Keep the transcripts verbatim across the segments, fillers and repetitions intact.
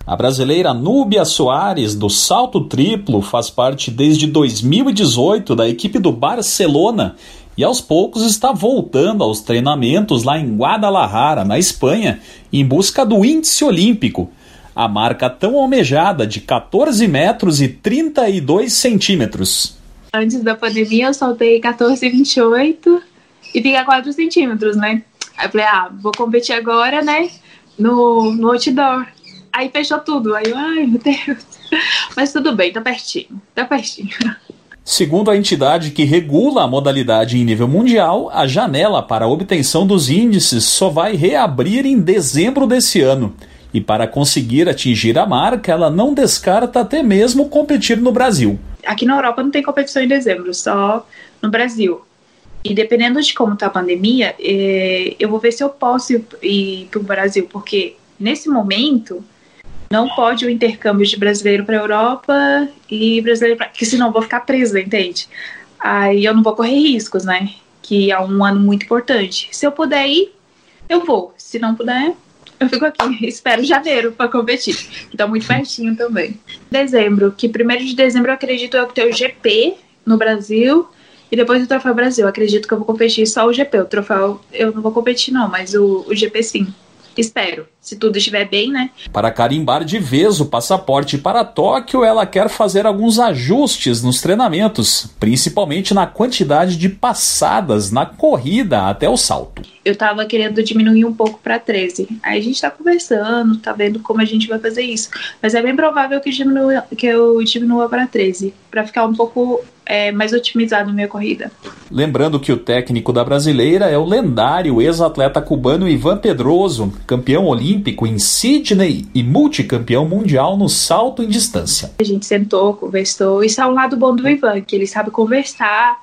A brasileira Núbia Soares, do salto triplo, faz parte desde dois mil e dezoito da equipe do Barcelona e aos poucos está voltando aos treinamentos lá em Guadalajara, na Espanha, em busca do índice olímpico, a marca tão almejada de catorze metros e trinta e dois centímetros. Antes da pandemia eu soltei catorze e vinte e oito e fica quatro centímetros, né? Aí eu falei, ah, vou competir agora, né, no, no outdoor. Aí fechou tudo, aí eu, ai meu Deus, mas tudo bem, tá pertinho, tá pertinho. Segundo a entidade que regula a modalidade em nível mundial, a janela para a obtenção dos índices só vai reabrir em dezembro desse ano. E para conseguir atingir a marca, ela não descarta até mesmo competir no Brasil. Aqui na Europa não tem competição em dezembro, só no Brasil. E dependendo de como tá a pandemia, eh, eu vou ver se eu posso ir, ir para o Brasil, porque nesse momento não pode o intercâmbio de brasileiro para a Europa e brasileiro para... Porque senão eu vou ficar presa, entende? Aí eu não vou correr riscos, né? Que é um ano muito importante. Se eu puder ir, eu vou. Se não puder, eu fico aqui. Espero janeiro para competir. Que tá muito pertinho também. Dezembro, que primeiro de dezembro eu acredito eu ter o G P no Brasil e depois o Troféu Brasil. Eu acredito que eu vou competir só o G P. O Troféu eu não vou competir não, mas o, o G P sim. Espero, se tudo estiver bem, né? Para carimbar de vez o passaporte para Tóquio, ela quer fazer alguns ajustes nos treinamentos, principalmente na quantidade de passadas na corrida até o salto. Eu tava querendo diminuir um pouco para treze. Aí a gente tá conversando, tá vendo como a gente vai fazer isso. Mas é bem provável que, diminua, que eu diminua para treze, para ficar um pouco é, mais otimizado na minha corrida. Lembrando que o técnico da brasileira é o lendário ex-atleta cubano Ivan Pedroso, campeão olímpico em Sydney e multicampeão mundial no salto em distância. A gente sentou, conversou. Isso é um lado bom do Ivan, que ele sabe conversar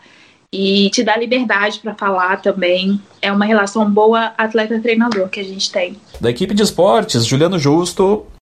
e te dá liberdade para falar também. É uma relação boa atleta-treinador que a gente tem. Da equipe de esportes, Juliano Justo.